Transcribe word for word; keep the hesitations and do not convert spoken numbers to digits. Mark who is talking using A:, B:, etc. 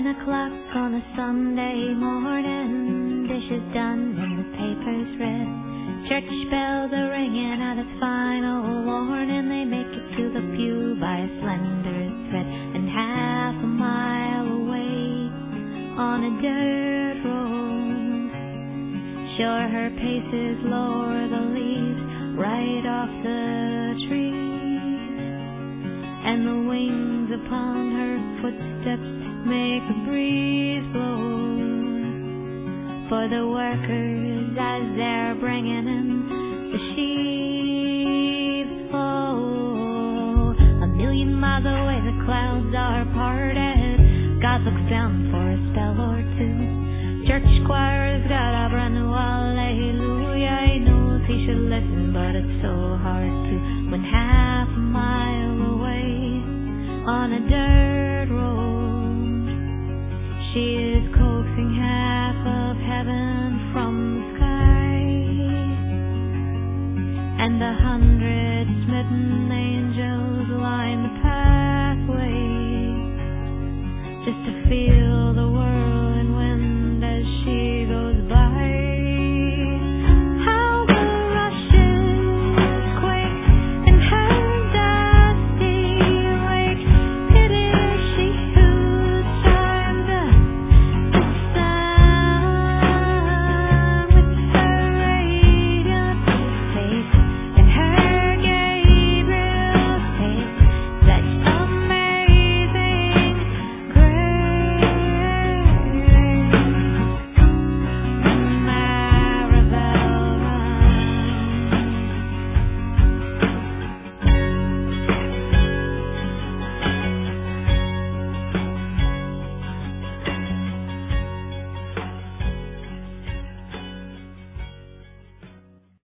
A: Nine o'clock on a Sunday morning, dishes done and the papers read. Church bells are ringing out its final warning. They make it to the pew by a slender thread, and half a mile away on a dirt road, sure her pace is lower, the leaves right off the trees, and the wings upon her footsteps make a breeze blow for the workers as they're bringing in the sheaves. Oh, a million miles away the clouds are parted. God looks down for a spell or two. Church choir's got a brand new hallelujah. He knows he should listen, but it's so hard to, when half a mile away on a dirt road, she is coaxing half of heaven from the sky, and the hundred smitten angels